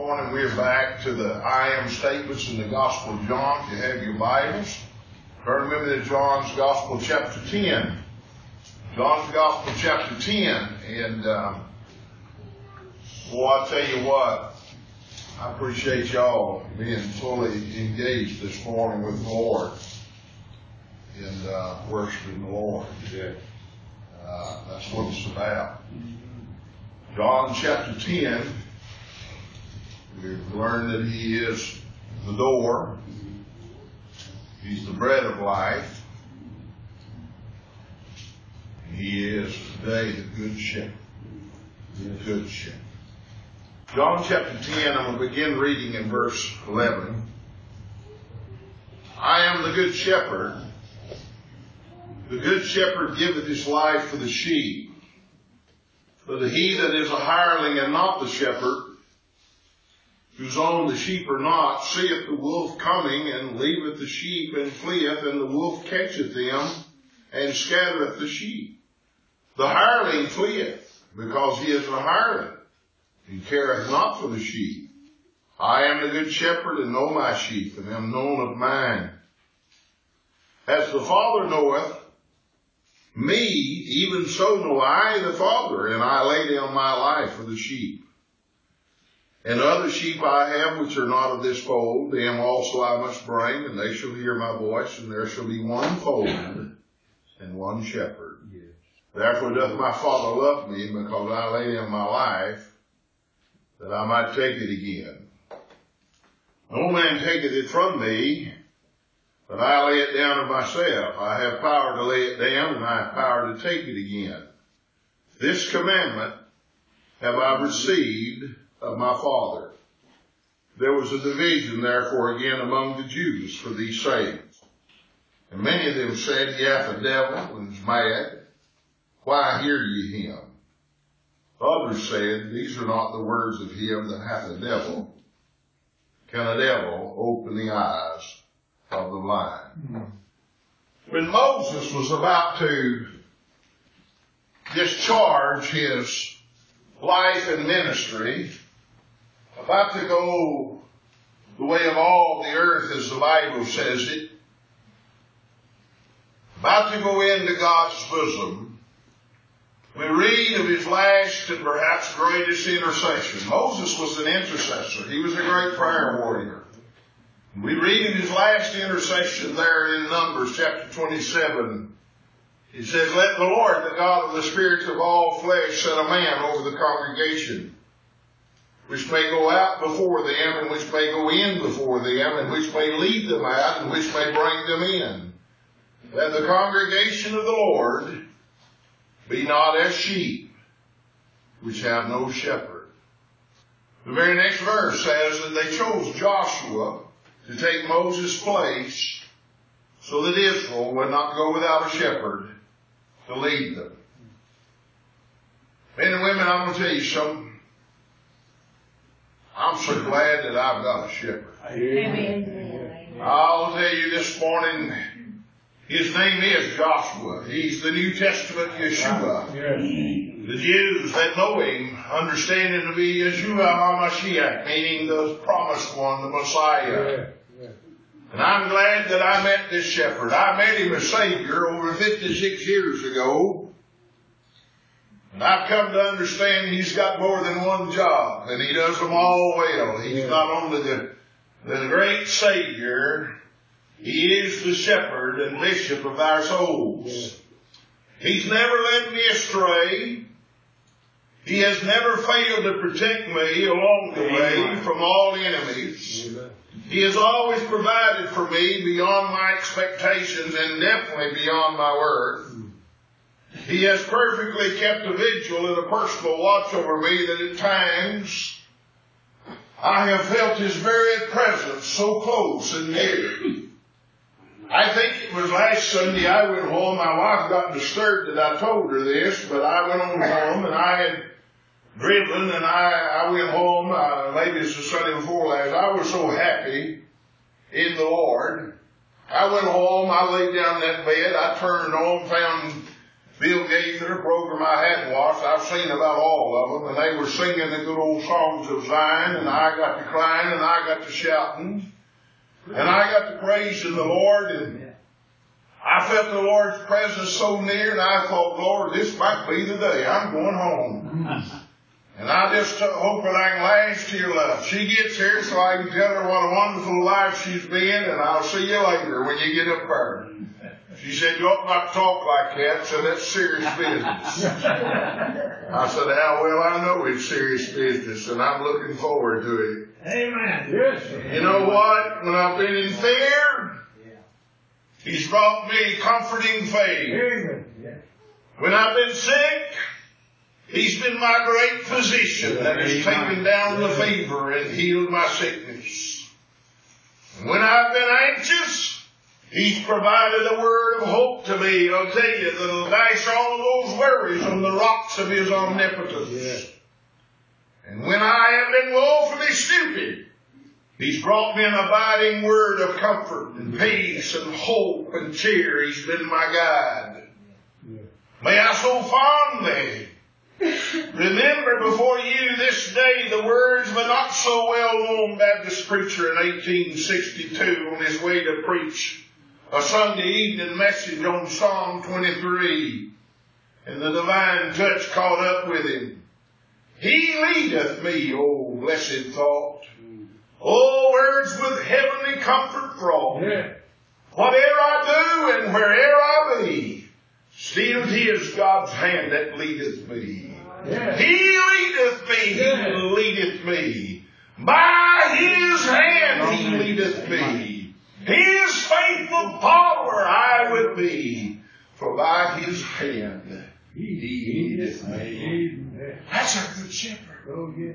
Morning, we're back to the I am statements in the Gospel of John. If you have your Bibles, turn with me to John's Gospel chapter 10. John's Gospel chapter 10. And, I tell you what, I appreciate y'all being fully engaged this morning with the Lord and worshiping the Lord. Yeah. That's what it's about. John chapter 10. We've learned that He is the door. He's the bread of life. He is today the good shepherd. The good shepherd. John chapter 10, I'm going to begin reading in verse 11. I am the good shepherd. The good shepherd giveth his life for the sheep. But he that is a hireling and not the shepherd, whose own the sheep are not, seeth the wolf coming, and leaveth the sheep, and fleeth, and the wolf catcheth them, and scattereth the sheep. The hireling fleeth, because he is a hireling. He careth not for the sheep. I am the good shepherd, and know my sheep, and am known of mine. As the Father knoweth me, even so know I the Father, and I lay down my life for the sheep. And other sheep I have which are not of this fold, them also I must bring, and they shall hear my voice, and there shall be one fold and one shepherd. Yes. Therefore doth my Father love me, because I lay down my life, that I might take it again. No man taketh it from me, but I lay it down of myself. I have power to lay it down, and I have power to take it again. This commandment have I received of my Father. There was a division therefore again among the Jews for these sayings. And many of them said, He hath a devil, and is mad. Why hear ye him? Others said, These are not the words of him that hath a devil. Can a devil open the eyes of the blind? When Moses was about to discharge his life and ministry, about to go the way of all the earth, as the Bible says it, about to go into God's bosom, we read of his last and perhaps greatest intercession. Moses was an intercessor. He was a great prayer warrior. We read of his last intercession there in Numbers chapter 27. He says, Let the Lord, the God of the spirits of all flesh, set a man over the congregation, which may go out before them, and which may go in before them, and which may lead them out, and which may bring them in. That the congregation of the Lord be not as sheep, which have no shepherd. The very next verse says that they chose Joshua to take Moses' place, so that Israel would not go without a shepherd to lead them. Men and women, I'm going to tell you something. I'm so glad that I've got a shepherd. Amen. I'll tell you this morning, his name is Joshua. He's the New Testament Yeshua. Yes. The Jews that know him understand him to be Yeshua HaMashiach, meaning the promised one, the Messiah. Yeah. And I'm glad that I met this shepherd. I met him as Savior over 56 years ago. And I've come to understand he's got more than one job, and he does them all well. He's not only the great Savior, he is the shepherd and bishop of our souls. He's never led me astray. He has never failed to protect me along the way from all enemies. He has always provided for me beyond my expectations and definitely beyond my worth. He has perfectly kept a vigil and a personal watch over me that at times I have felt his very presence so close and near. I think it was last Sunday I went home. My wife got disturbed that I told her this, but I went on home and I had driven and I went home. Maybe it's the Sunday before last. I was so happy in the Lord. I went home. I laid down in that bed. I turned on, Bill Gaither, a program I hadn't watched. I've seen about all of them, and they were singing the good old songs of Zion, and I got to crying, and I got to shouting, and I got to praising the Lord, and I felt the Lord's presence so near, and I thought, Lord, this might be the day. I'm going home. And I just hope that I can last to your love. She gets here so I can tell her what a wonderful life she's been, and I'll see you later when you get up there. She said, you ought not to talk like that, so that's serious business. I said, well, I know it's serious business, and I'm looking forward to it. Amen. Yes. You know what? When I've been in fear, He's brought me comforting faith. Amen. When I've been sick, He's been my great physician that has taken down the fever and healed my sickness. And when I've been anxious, He's provided a word of hope to me. I'll tell you, that'll dash all of those worries on the rocks of His omnipotence. Yes. And when I have been woefully stupid, He's brought me an abiding word of comfort and peace and hope and cheer. He's been my guide. May I so fondly remember before you this day the words of a not so well-known Baptist preacher in 1862 on his way to preach a Sunday evening message on Psalm 23. And the divine touch caught up with him. He leadeth me, oh blessed thought. Oh, words with heavenly comfort fraught. Yeah. Whatever I do and wherever I be, still 'tis God's hand that leadeth me. Yeah. He leadeth me, He leadeth me. By His hand He leadeth me. His faithful follower I would be, for by His hand He leadeth me. That's our good shepherd. Oh, yeah.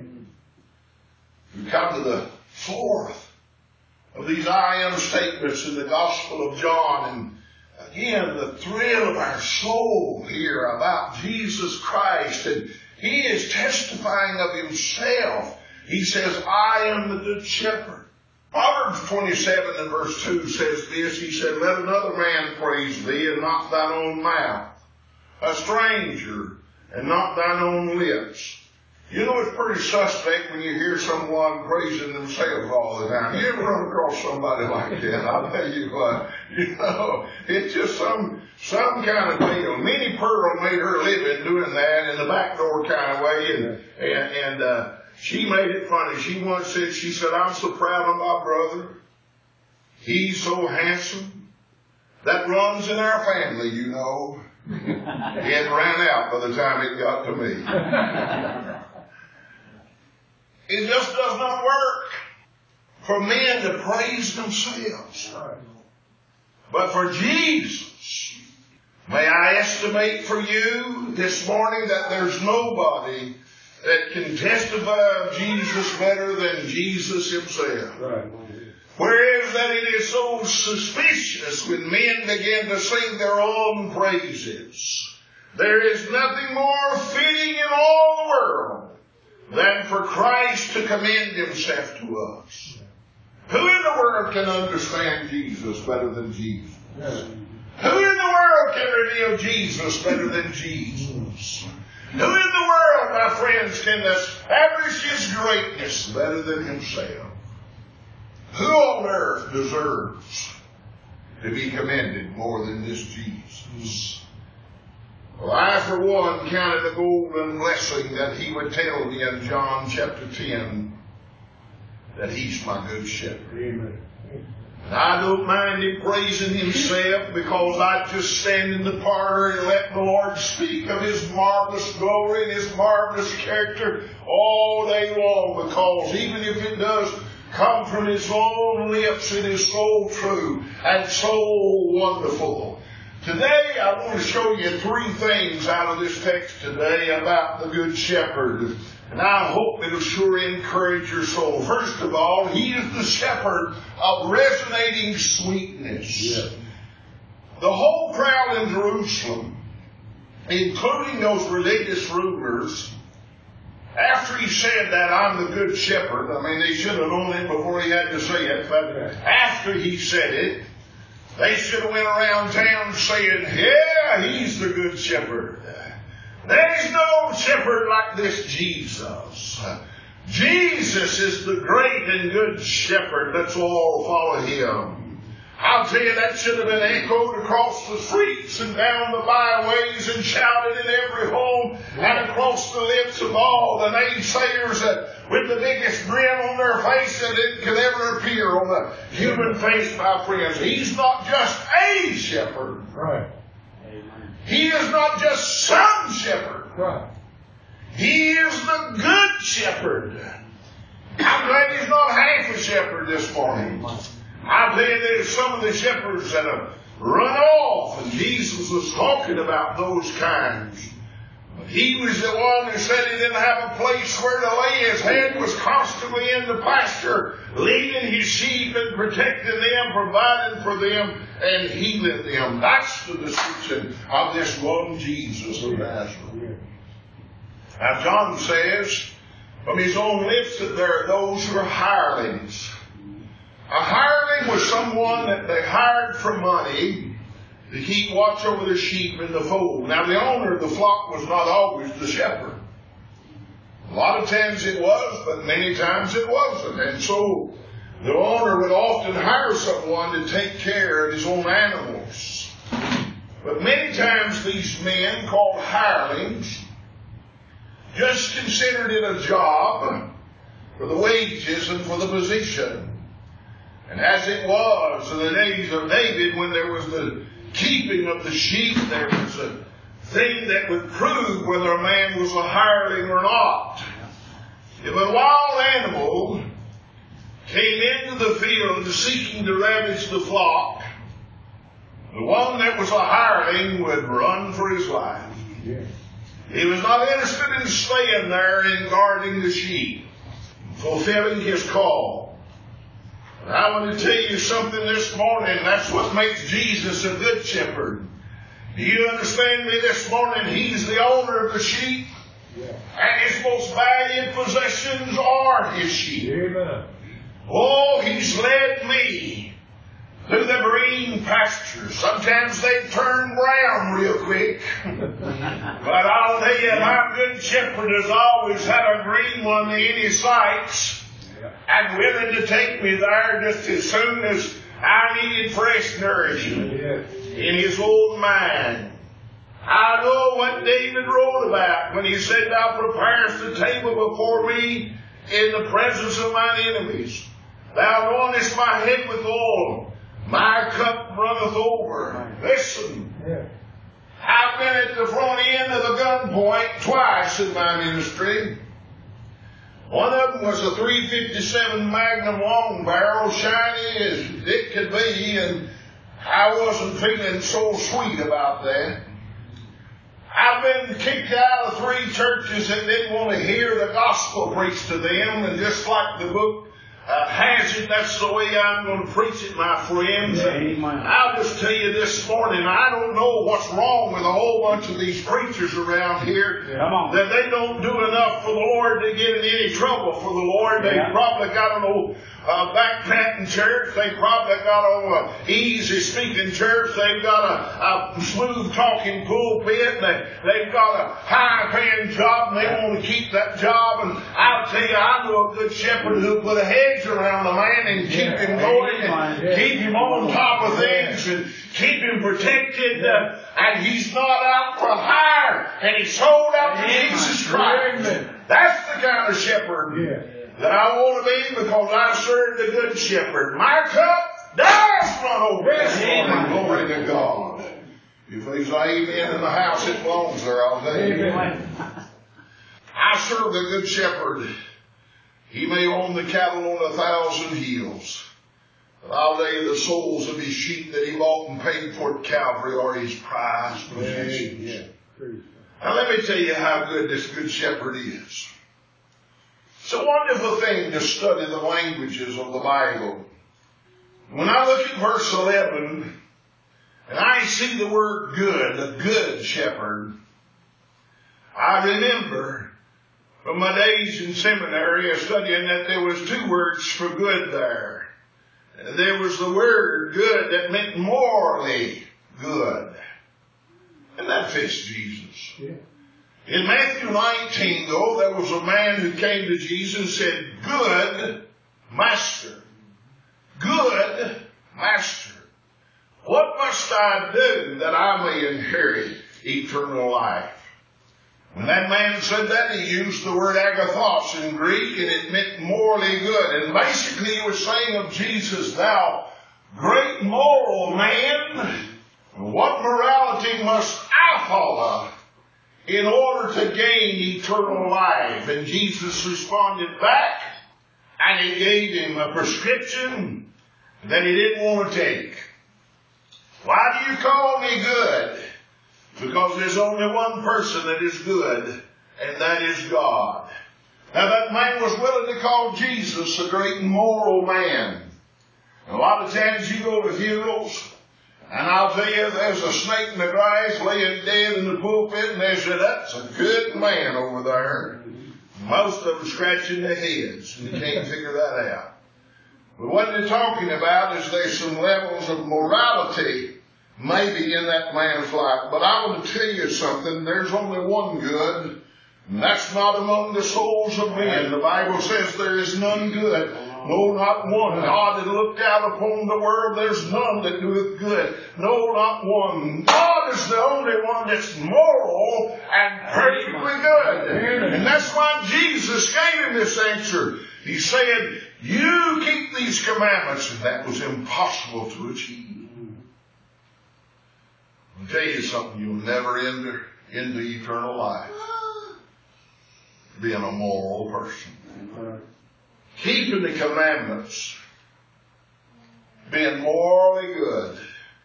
We come to the fourth of these I am statements in the Gospel of John, and again the thrill of our soul here about Jesus Christ, and He is testifying of Himself. He says, I am the good shepherd. Proverbs 27 and verse 2 says this. He said, let another man praise thee, and not thine own mouth, a stranger, and not thine own lips. You know, it's pretty suspect when you hear someone praising themselves all the time. You ever run across somebody like that? I'll tell you what, it's just some kind of deal. Minnie Pearl made her living doing that in the backdoor kind of way, and she made it funny. She once said, she said, I'm so proud of my brother. He's so handsome. That runs in our family, you know. It ran out by the time it got to me. It just does not work for men to praise themselves. But for Jesus, may I estimate for you this morning that there's nobody that can testify of Jesus better than Jesus Himself. Right. Whereas that it is so suspicious when men begin to sing their own praises. There is nothing more fitting in all the world than for Christ to commend Himself to us. Who in the world can understand Jesus better than Jesus? Yes. Who in the world can reveal Jesus better than Jesus? Who in the world, my friends, can establish His greatness better than Himself? Who on earth deserves to be commended more than this Jesus? Well, I, for one, counted a golden blessing that He would tell me in John chapter 10 that He's my good shepherd. Amen. And I don't mind Him praising Himself, because I just stand in the parlor and let the Lord speak of His marvelous glory and His marvelous character all day long, because even if it does come from His own lips, it is so true and so wonderful. Today I want to show you three things out of this text today about the Good Shepherd. And I hope it'll sure encourage your soul. First of all, He is the shepherd of resonating sweetness. Yes. The whole crowd in Jerusalem, including those religious rulers, after He said that, I'm the good shepherd, I mean, they should have known it before He had to say it, but after He said it, they should have went around town saying, yeah, Yeah, He's the good shepherd. There's no shepherd like this Jesus. Jesus is the great and good shepherd. Let's all follow Him. I'll tell you, that should have been echoed across the streets and down the byways and shouted in every home and across the lips of all the naysayers that with the biggest grin on their face that it could ever appear on the human face, my friends. He's not just a shepherd. Right. He is not just some shepherd. Right. He is the good shepherd. I'm glad He's not half a shepherd this morning. I tell you, there's some of the shepherds that have run off, and Jesus was talking about those kinds. But He was the one who said He didn't have a place where to lay His head, was constantly in the pasture, leading His sheep and protecting them, providing for them, and healing them. That's the description of this one Jesus of Nazareth. Now John says, from his own lips, that there are those who are hirelings. A hireling was someone that they hired for money to keep watch over the sheep in the fold. Now the owner of the flock was not always the shepherd. A lot of times it was, but many times it wasn't. And so the owner would often hire someone to take care of his own animals. But many times these men, called hirelings, just considered it a job for the wages and for the position. And as it was in the days of David, when there was the keeping of the sheep, there was a thing that would prove whether a man was a hireling or not. If a wild animal came into the field seeking to ravage the flock, the one that was a hireling would run for his life. Yeah. He was not interested in staying there and guarding the sheep, fulfilling his call. But I want to tell you something this morning. That's what makes Jesus a good shepherd. Do you understand me this morning? He's the owner of the sheep. Yeah. And his most valued possessions are his sheep. Amen. Oh, He's led me through the green pastures. Sometimes they turn brown real quick. But I'll tell you, my good shepherd has always had a green one in his sights and willing to take me there just as soon as I needed fresh nourishment in his old mind. I know what David wrote about when he said, Thou preparest the table before me in the presence of mine enemies. Thou anointest my head with oil. My cup runneth over. Listen. I've been at the front end of the gun point twice in my ministry. One of them was a .357 Magnum long barrel, shiny as it could be, and I wasn't feeling so sweet about that. I've been kicked out of 3 churches that didn't want to hear the gospel preached to them, and just like the book has it, that's the way I'm going to preach it, my friends. And I'll just tell you this morning, I don't know what's wrong with a whole bunch of these preachers around here, that they don't do enough for the Lord to get in any trouble for the Lord. They probably got an old backpatting church. They probably got on an easy speaking church. They've got a smooth talking pulpit. They've got a high paying job, and they want to keep that job. And I'll tell you, I know a good shepherd who'll put a hedge around a man and keep him going and keep him on top of things and keep him protected. And he's not out for hire, and he's sold out to Jesus Christ. That's the kind of shepherd that I want to be, because I serve the good shepherd. My cup does run over. Glory to God. If there's an amen in the house, it belongs there, I'll tell you. I serve the good shepherd. He may own the cattle on 1,000 hills, but I'll tell you, the souls of his sheep that he bought and paid for at Calvary are his prized possessions. Now let me tell you how good this good shepherd is. It's a wonderful thing to study the languages of the Bible. When I look at verse 11, and I see the word good, a good shepherd, I remember from my days in seminary studying that there was 2 words for good there. There was the word good that meant morally good. And that fits Jesus. Yeah. In Matthew 19, though, there was a man who came to Jesus and said, "Good Master, good Master, what must I do that I may inherit eternal life?" When that man said that, he used the word agathos in Greek, and it meant morally good. And basically he was saying of Jesus, "Thou great moral man, what morality must I follow in order to gain eternal life?" And Jesus responded back, and he gave him a prescription that he didn't want to take. "Why do you call me good?" Because there's only one person that is good, and that is God. Now that man was willing to call Jesus a great moral man. And a lot of times you go to funerals, and I'll tell you, there's a snake in the grass laying dead in the pulpit, and they say, "That's a good man over there." Most of them scratching their heads, and you can't figure that out. But what they're talking about is there's some levels of morality maybe in that man's life. But I want to tell you something. There's only one good, and that's not among the souls of men. The Bible says there is none good. No, not one. God had looked out upon the world. There's none that doeth good. No, not one. God is the only one that's moral and perfectly good. And that's why Jesus gave him this answer. He said, "You keep these commandments," and that was impossible to achieve. I'll tell you something, you'll never enter into eternal life being a moral person. Keeping the commandments, being morally good,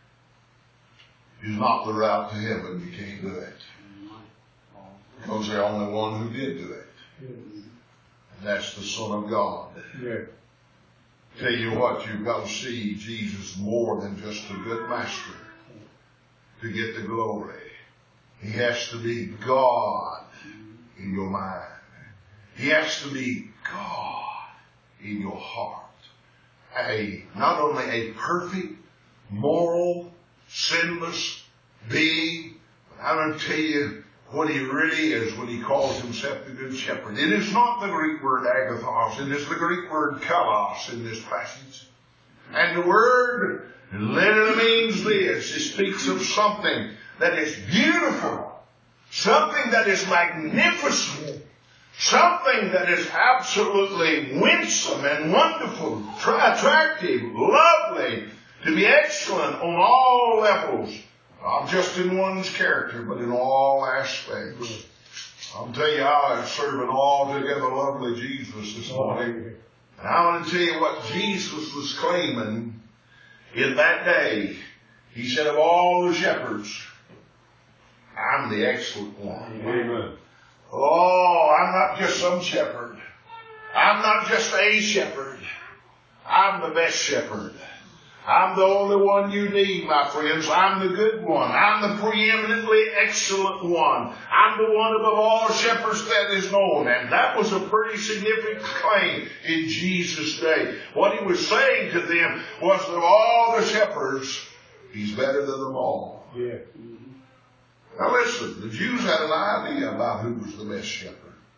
is not the route to heaven. You can't do it. Because there's only one who did do it. And that's the Son of God. Yeah. Tell you what, you've got to see Jesus more than just a good master to get the glory. He has to be God in your mind. He has to be God in your heart. Not only a perfect, moral, sinless being, but I'm going to tell you what he really is when he calls himself the Good Shepherd. It is not the Greek word agathos. It is the Greek word kalos in this passage. And the word literally means this. It speaks of something that is beautiful, something that is magnificent, something that is absolutely winsome and wonderful, attractive, lovely, to be excellent on all levels, not just in one's character, but in all aspects. I'll tell you, I am serving altogether lovely Jesus this morning. And I want to tell you what Jesus was claiming in that day. He said, "Of all the shepherds, I'm the excellent one." Amen. Oh, I'm not just some shepherd. I'm not just a shepherd. I'm the best shepherd. I'm the only one you need, my friends. I'm the good one. I'm the preeminently excellent one. I'm the one above all shepherds that is known. And that was a pretty significant claim in Jesus' day. What he was saying to them was that of all the shepherds, he's better than them all. Yeah. Now listen, the Jews had an idea about who was the best shepherd.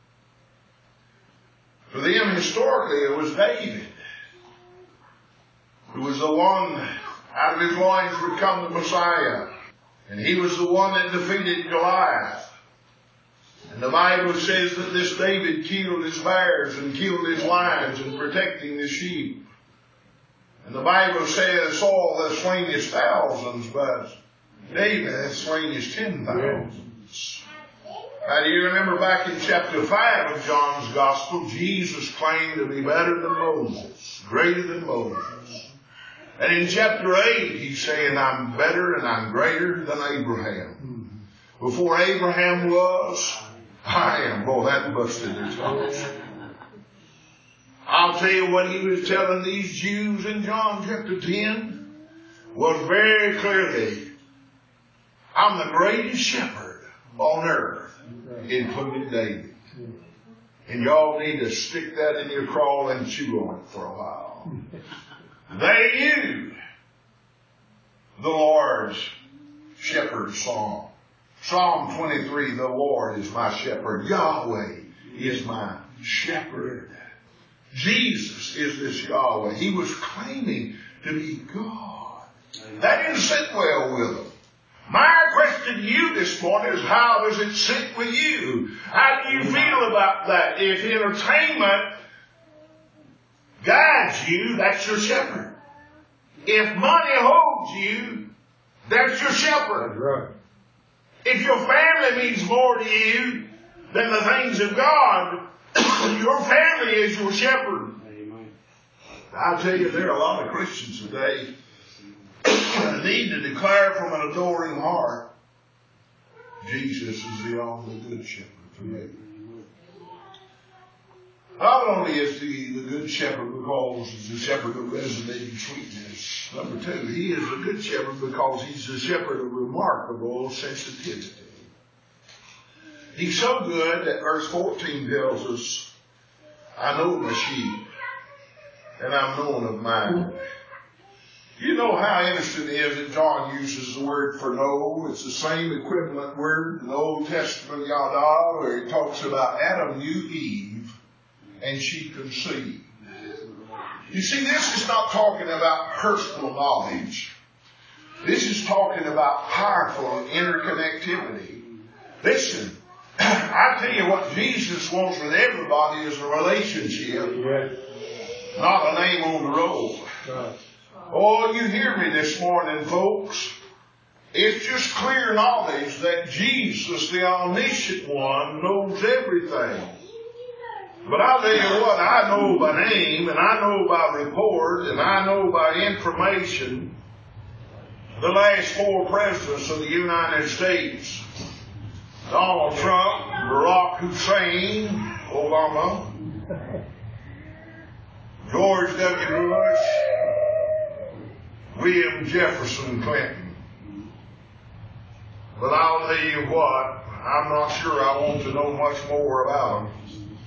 For them, historically, it was David, who was the one, out of his loins would come the Messiah. And he was the one that defeated Goliath. And the Bible says that this David killed his bears and killed his lions in protecting the sheep. And the Bible says Saul has slain his thousands, but David has slain his 10,000s. Now, do you remember back in chapter 5 of John's Gospel, Jesus claimed to be better than Moses, greater than Moses. And in chapter 8, he's saying, "I'm better and I'm greater than Abraham. Before Abraham was, I am." Boy, that busted their tongues. I'll tell you what he was telling these Jews in John chapter 10 was very clearly, "I'm the greatest shepherd on earth, including David." And y'all need to stick that in your crawl and chew on it for a while. They knew the Lord's shepherd song. Psalm 23, the Lord is my shepherd. Yahweh is my shepherd. Jesus is this Yahweh. He was claiming to be God. That didn't sit well with him. My question to you this morning is, how does it sit with you? How do you feel about that? If entertainment guides you, that's your shepherd. If money holds you, that's your shepherd. That's right. If your family means more to you than the things of God, your family is your shepherd. Amen. I'll tell you, there are a lot of Christians today that need to declare from an adoring heart, Jesus is the only good shepherd for me. Not only is he the good shepherd because he's the shepherd of resonating sweetness. Number two, he is a good shepherd because he's the shepherd of remarkable sensitivity. He's so good that verse 14 tells us, I know my sheep, and I'm known of mine. You know how interesting it is that John uses the word for know. It's the same equivalent word in the Old Testament, yada, where he talks about Adam knew Eve, and she conceived. You see, this is not talking about personal knowledge. This is talking about powerful interconnectivity. Listen, I tell you what Jesus wants with everybody is a relationship, not a name on the roll. Oh, you hear me this morning, folks. It's just clear knowledge that Jesus, the omniscient one, knows everything. But I'll tell you what, I know by name, and I know by report, and I know by information, the last 4 presidents of the United States: Donald Trump, Barack Hussein Obama, George W. Bush, William Jefferson Clinton. But I'll tell you what, I'm not sure I want to know much more about them.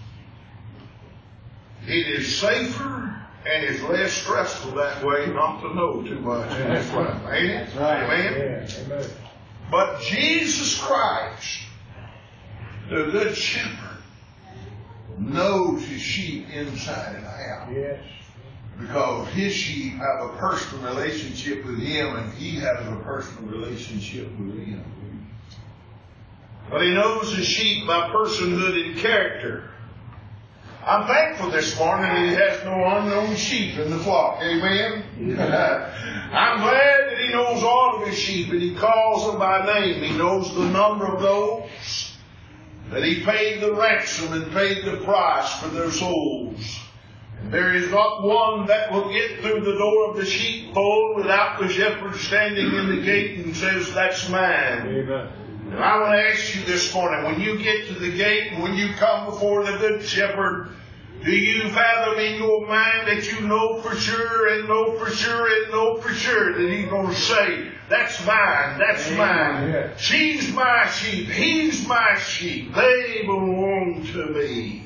It is safer and it's less stressful that way not to know too much. That's right. Ain't it? Amen? Yeah, amen. But Jesus Christ, the good shepherd, knows his sheep inside and out. Yes. Because his sheep have a personal relationship with him, and he has a personal relationship with him. But he knows his sheep by personhood and character. I'm thankful this morning that he has no unknown sheep in the flock. Amen? I'm glad that he knows all of his sheep, and he calls them by name. He knows the number of those that he paid the ransom and paid the price for their souls. There is not one that will get through the door of the sheepfold without the shepherd standing in the gate and says, that's mine. Amen. And I want to ask you this morning, when you get to the gate and when you come before the good shepherd, do you fathom in your mind that you know for sure and know for sure and know for sure that he's going to say, that's mine, that's mine. Yeah. She's my sheep, he's my sheep, they belong to me.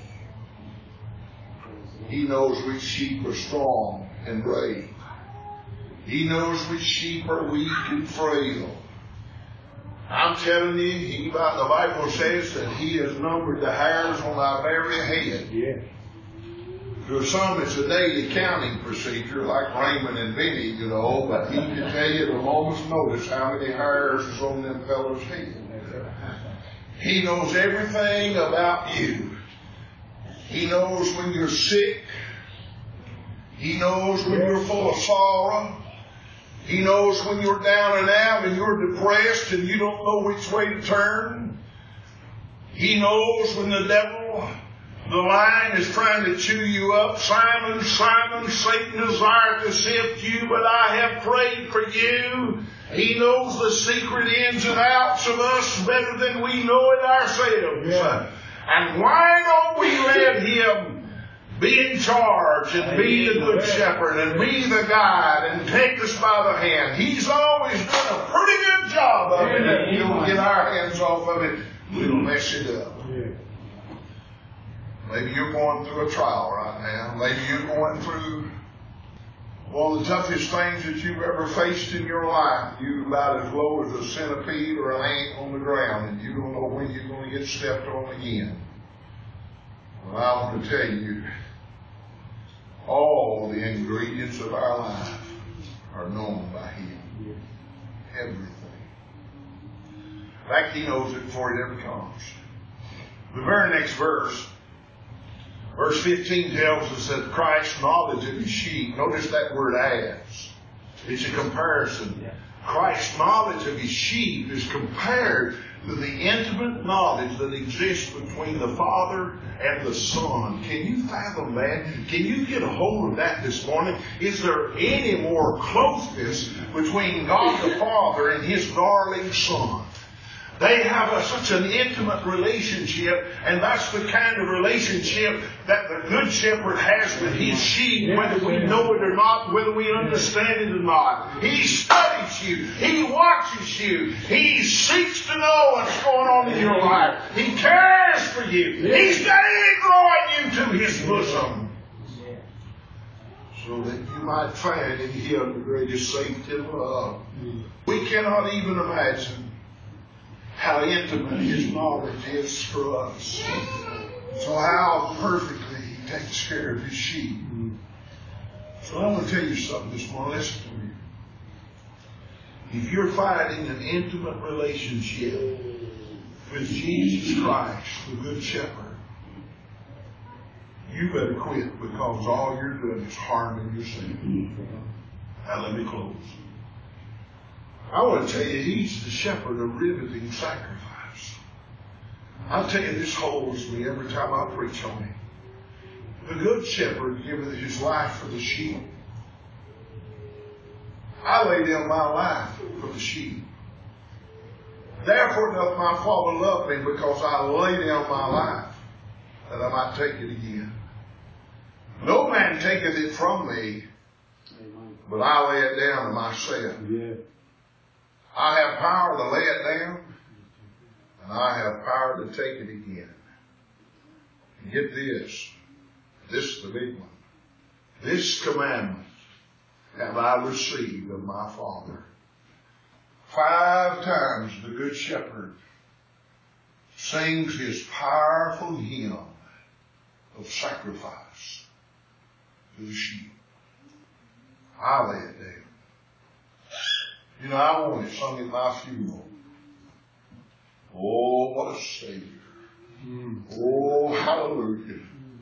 He knows which sheep are strong and brave. He knows which sheep are weak and frail. I'm telling you, the Bible says that he has numbered the hairs on our very head. Yeah. For some, it's a daily counting procedure, like Raymond and Benny, you know, but he can tell you at a moment's notice how many hairs is on them fellows' head. He knows everything about you. He knows when you're sick. He knows when you're full of sorrow. He knows when you're down and out and you're depressed and you don't know which way to turn. He knows when the devil, the lion, is trying to chew you up. Simon, Simon, Satan desired to sift you, but I have prayed for you. He knows the secret ins and outs of us better than we know it ourselves. Yeah. And why don't we let him be in charge and be the good shepherd and be the guide and take us by the hand? He's always done a pretty good job of it. And we'll get our hands off of it, we'll mess it up. Yeah. Maybe you're going through a trial right now. Maybe you're going through One of the toughest things that you've ever faced in your life, you're about as low as a centipede or an ant on the ground, and you don't know when you're going to get stepped on again. Well, I want to tell you, all the ingredients of our life are known by Him. Everything. In fact, He knows it before it ever comes. The very next verse, verse 15 tells us that Christ's knowledge of His sheep, notice that word as. It's a comparison. Christ's knowledge of His sheep is compared to the intimate knowledge that exists between the Father and the Son. Can you fathom that? Can you get a hold of that this morning? Is there any more closeness between God the Father and His darling Son? They have such an intimate relationship, and that's the kind of relationship that the Good Shepherd has with His sheep, whether we know it or not, whether we understand it or not. He studies you. He watches you. He seeks to know what's going on in your life. He cares for you. He's daily drawing you to His bosom, so that you might find in Him the greatest safety and love. We cannot even imagine how intimate His knowledge is for us. So how perfectly He takes care of His sheep. So I want to tell you something this morning. Listen to me. If you're finding an intimate relationship with Jesus Christ, the Good Shepherd, you better quit, because all you're doing is harming yourself. Now let me close. I want to tell you, He's the shepherd of riveting sacrifice. I'll tell you, this holds me every time I preach on Him. The Good Shepherd giveth His life for the sheep. I lay down my life for the sheep. Therefore doth my Father love me, because I lay down my life, that I might take it again. No man taketh it from me, but I lay it down to myself. Yeah. I have power to lay it down, and I have power to take it again. And get this. This is the big one. This commandment have I received of my Father. 5 times the Good Shepherd sings his powerful hymn of sacrifice to the sheep. I lay it down. You know, I want it sung at my funeral. Oh, what a Savior. Oh, hallelujah.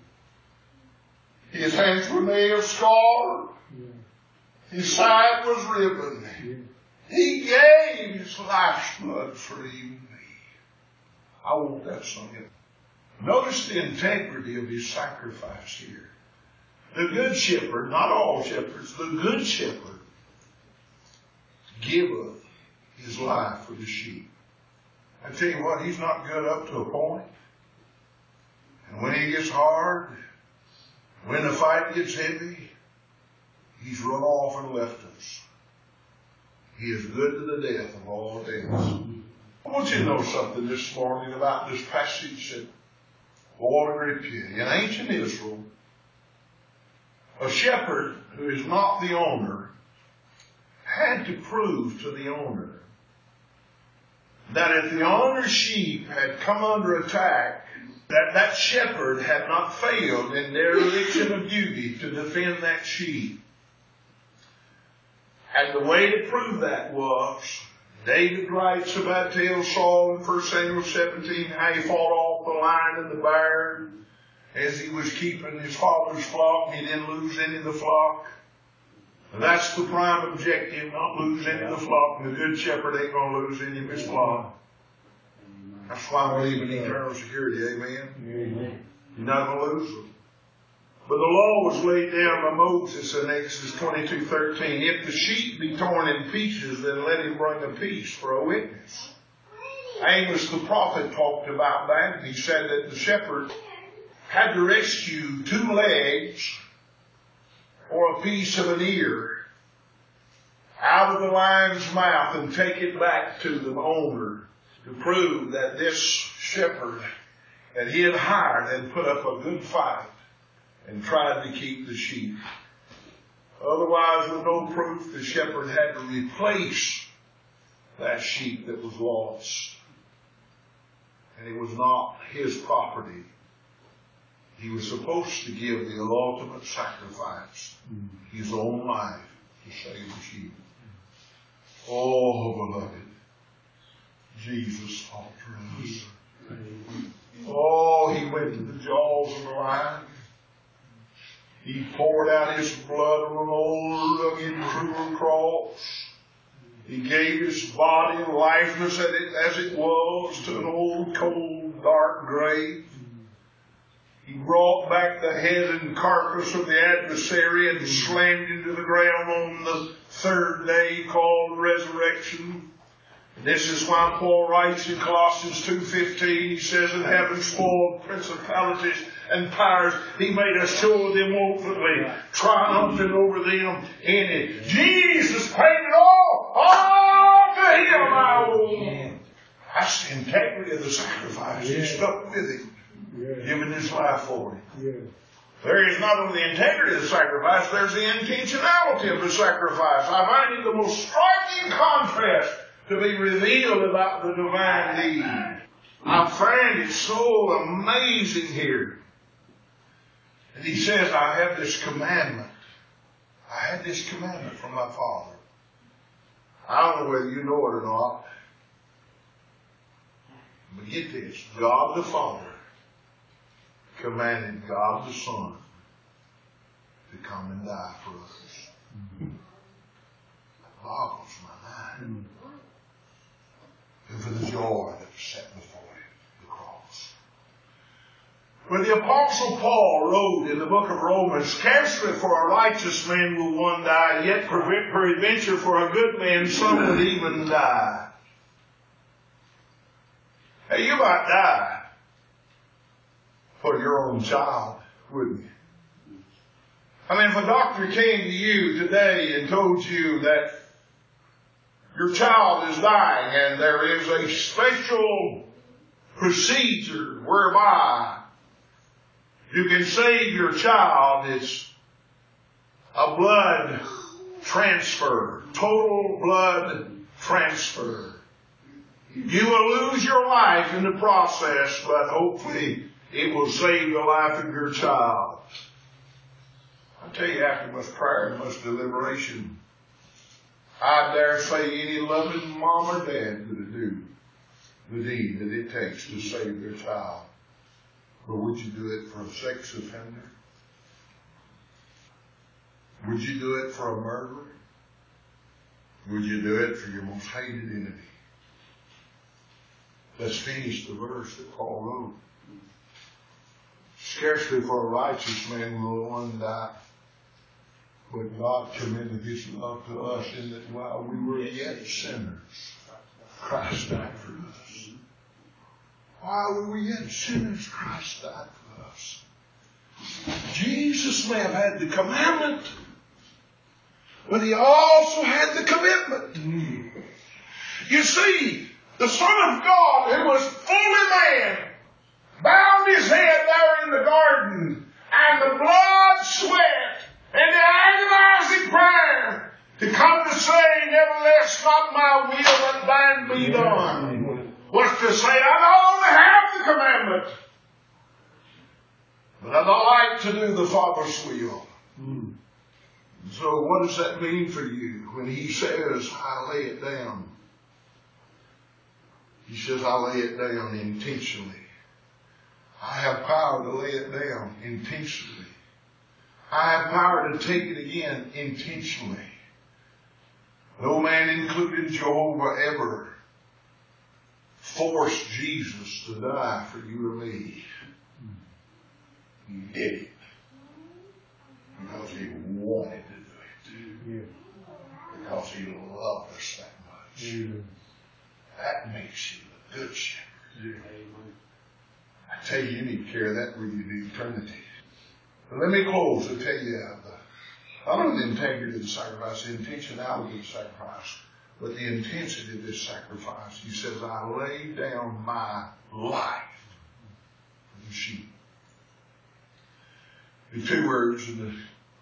His hands were nailed, scarred. His side was riven. He gave His life's blood for you and me. I want that sung. Notice the integrity of His sacrifice here. The Good Shepherd, not all shepherds, the Good Shepherd giveth His life for the sheep. I tell you what, He's not good up to a point. And when it gets hard, when the fight gets heavy, He's run off and left us. He is good to the death of all deaths. I want you to know something this morning about this passage that will grip you. In ancient Israel, a shepherd who is not the owner had to prove to the owner that if the owner's sheep had come under attack, that shepherd had not failed in dereliction of duty to defend that sheep. And the way to prove that was, David writes about tale Saul in 1 Samuel 17, how he fought off the lion and the bear as he was keeping his father's flock. He didn't lose any of the flock. And that's the prime objective, not lose any of the flock. And the Good Shepherd ain't going to lose any of his flock. That's why I believe in eternal security, amen? You're not going to lose them. But the law was laid down by Moses in Exodus 22:13. If the sheep be torn in pieces, then let him bring a piece for a witness. Amos the prophet talked about that. He said that the shepherd had to rescue 2 legs or a piece of an ear out of the lion's mouth and take it back to the owner to prove that this shepherd that he had hired had put up a good fight and tried to keep the sheep. Otherwise, with no proof, the shepherd had to replace that sheep that was lost. And it was not his property. He was supposed to give the ultimate sacrifice, his own life, to save the sheep. Oh, beloved, Jesus fought for us. Oh, he went to the jaws of the lion. He poured out his blood on an old rugged cruel cross. He gave his body lifeless as it was to an old cold dark grave. He brought back the head and carcass of the adversary and slammed into the ground on the third day, called resurrection. This is why Paul writes in Colossians 2:15, he says, "And having spoiled principalities and powers, he made a show of them openly, triumphing over them in it." Jesus paid it all to him I owe. That's the integrity of the sacrifice. He stuck with it, giving his life for it. There is not only the integrity of the sacrifice, there's the intentionality of the sacrifice. I find it the most striking contrast to be revealed about the divine deed. I find it so amazing here. And he says, I have this commandment. I had this commandment from my Father. I don't know whether you know it or not. But get this. God the Father commanded God the Son to come and die for us. That boggles my mind. And for the joy that was set before him, the cross. When the Apostle Paul wrote in the book of Romans, "Scarcely for a righteous man will one die, yet peradventure for a good man some would even die." Hey, you might die for your own child, wouldn't you? I mean, if a doctor came to you today and told you that your child is dying and there is a special procedure whereby you can save your child, it's a blood transfer, total blood transfer. You will lose your life in the process, but hopefully it will save the life of your child. I tell you, after much prayer and much deliberation, I dare say any loving mom or dad could do the deed that it takes to save their child. But would you do it for a sex offender? Would you do it for a murderer? Would you do it for your most hated enemy? Let's finish the verse that Paul wrote. "Scarcely for a righteous man will one die, but God commended his love to us in that while we were yet sinners, Christ died for us." While we were yet sinners, Christ died for us. Jesus may have had the commandment, but he also had the commitment. You see, the Son of God, who was fully man, bowed his head there in the garden, and the blood, sweat, and the agonizing prayer to come to say, "Nevertheless, not my will, but thine be done," was to say, I not only have the commandment, but I delight to do the Father's will. So what does that mean for you when he says, "I lay it down"? He says, "I lay it down intentionally." I have power to lay it down intentionally. I have power to take it again intentionally. No man, including Jehovah, ever forced Jesus to die for you and me. He did it because he wanted to do it. Because he loved us that much. That makes you a good shepherd. I tell you, you need to carry that with you to eternity. But let me close and tell you not only the integrity of the sacrifice, the intentionality of the sacrifice, but the intensity of this sacrifice. He says, "I lay down my life for the sheep." The two words in the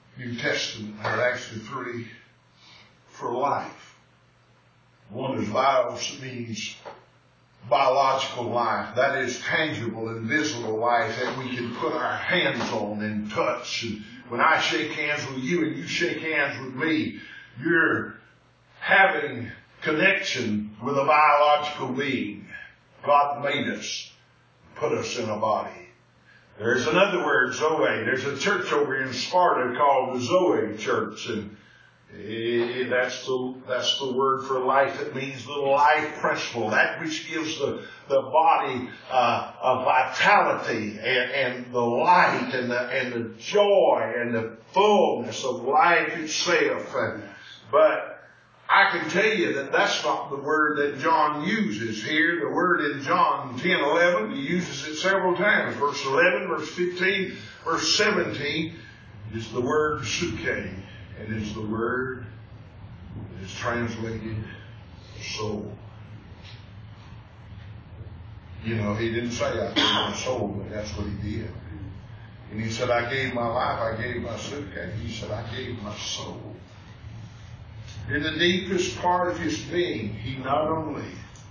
New Testament. There are actually three for life. One is bios, that means biological life. That is tangible and visible life that we can put our hands on and touch. And when I shake hands with you and you shake hands with me, you're having connection with a biological being. God made us, put us in a body. There's another word, Zoe. There's a church over in Sparta called the Zoe Church, and that's the word for life. It means the life principle, that which gives the body a vitality and the light and the joy and the fullness of life itself. But I can tell you that that's not the word that John uses here. The word in John 10:11, he uses it several times. Verse 11, verse 15, verse 17 is the word suke, and is the word that is translated soul. You know, he didn't say I gave my soul, but that's what he did. And he said, I gave my life, I gave my suke. He said, I gave my soul. In the deepest part of his being, he not only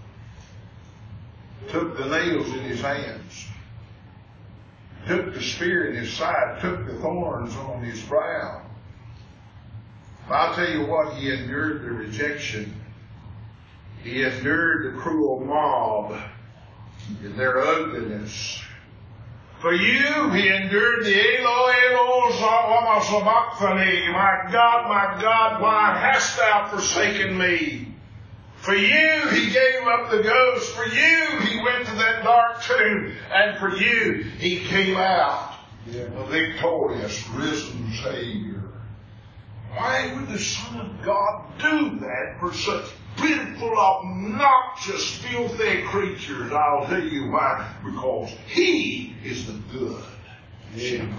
took the nails in his hands, took the spear in his side, took the thorns on his brow. I'll tell you what, he endured the rejection. He endured the cruel mob in their ugliness. For you, he endured the Eloi, Eloi, lama sabachthani. My God, why hast thou forsaken me? For you, he gave up the ghost. For you, he went to that dark tomb. And for you, he came out a victorious, risen Savior. Why would the Son of God do that for such pitiful, obnoxious, filthy creatures? I'll tell you why. Because he is the good shepherd.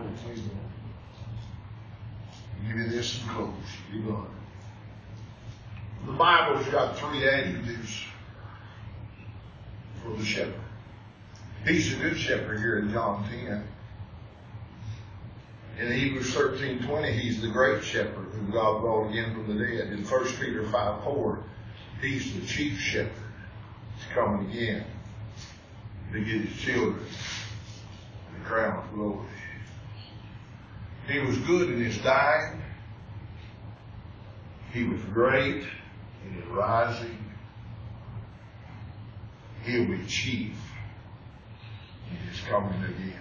I'll give you this and close. You know it. The Bible's got three adjectives for the shepherd. He's the good shepherd here in John 10. In Hebrews 13:20, he's the great shepherd whom God brought again from the dead. In 1 Peter 5:4, he's the chief shepherd. He's coming again to get his children the crown of glory. He was good in his dying. He was great in his rising. He'll be chief in his coming again.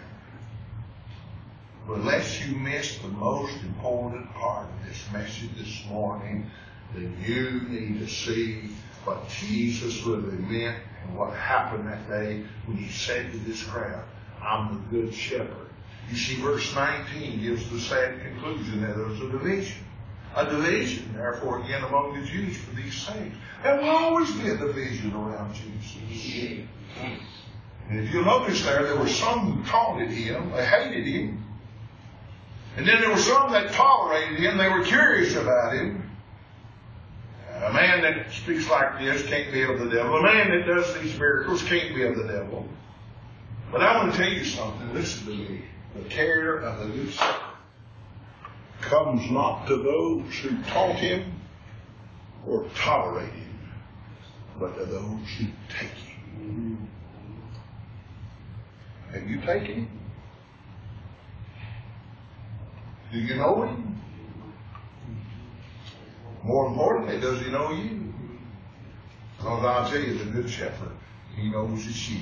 But lest you miss the most important part of this message this morning, then you need to see what Jesus really meant and what happened that day when he said to this crowd, I'm the good shepherd. You see, verse 19 gives the sad conclusion that there was a division. A division, therefore, again among the Jews for these things. There will always be a division around Jesus. And if you notice there were some who taunted him, they hated him. And then there were some that tolerated him. They were curious about him. A man that speaks like this can't be of the devil. A man that does these miracles can't be of the devil. But I want to tell you something. Listen to me. The care of the good shepherd comes not to those who taunt him or tolerate him, but to those who take him. Have you taken him? Do you know him? More importantly, does he know you? Because I'll tell you, the good shepherd, he knows his sheep.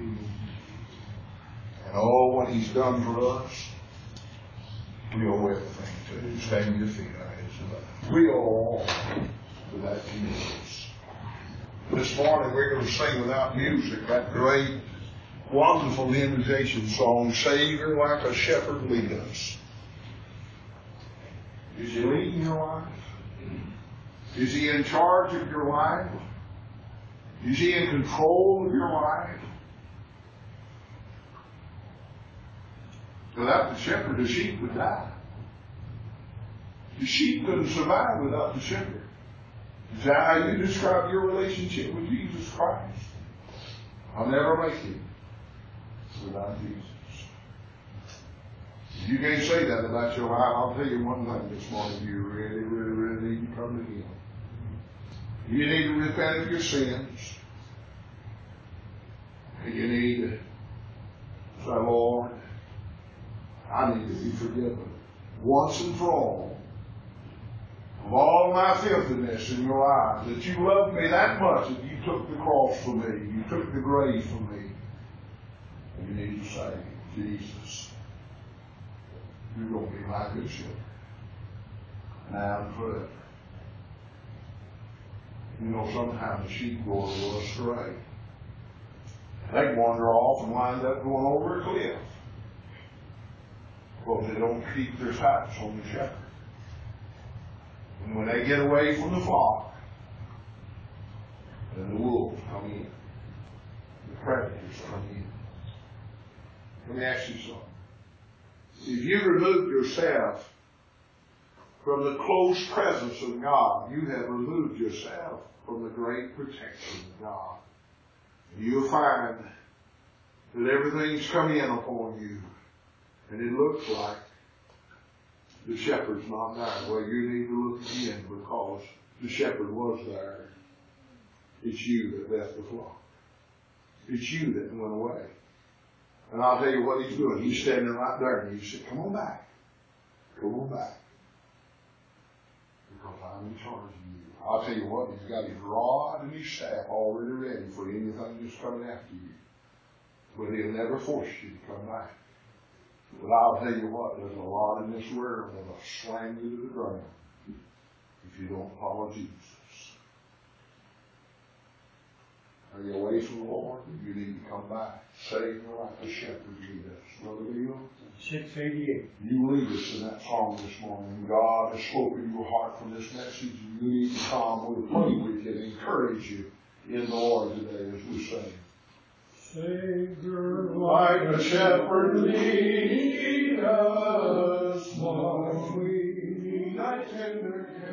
And all what he's done for us, we owe everything to. Stand your feet, eyes. We owe all to that Jesus. This morning we're going to sing without music that great, wonderful invitation song, Savior, like a shepherd lead us. Is he leading your life? Is he in charge of your life? Is he in control of your life? Without the shepherd, the sheep would die. The sheep couldn't survive without the shepherd. Is that how you describe your relationship with Jesus Christ? I'll never make it without Jesus. You can't say that about your life. I'll tell you one thing this morning. You really need to come to Him. You need to repent of your sins. And you need to say, Lord, I need to be forgiven once and for all of all my filthiness in your eyes, that you loved me that much that you took the cross for me, you took the grave for me. And you need to say, Jesus, you're going to be my good shepherd now and forever. You know, sometimes the sheep go a little astray. They wander off and wind up going over a cliff. Because they don't keep their sights on the shepherd. And when they get away from the flock, then the wolves come in. The predators come in. Let me ask you something. If you remove yourself from the close presence of God, you have removed yourself from the great protection of God. You'll find that everything's come in upon you, and it looks like the shepherd's not there. Well, you need to look again, because the shepherd was there. It's you that left the flock. It's you that went away. And I'll tell you what He's doing. He's standing right there, and He said, come on back. Come on back. Because I'm in charge of you. I'll tell you what, He's got His rod and His staff already ready for anything that's coming after you. But He'll never force you to come back. But I'll tell you what, there's a lot in this world that'll slam you to the ground if you don't follow Jesus. Are you away from the Lord? You need to come back. Save your life. The shepherd lead us. Brother Bill? 688. You lead us in that song this morning. God has spoken your heart from this message. You need to come. We'll pray with you and encourage you in the Lord today as we sing. Savior, like a shepherd, lead us, while we thy tender care.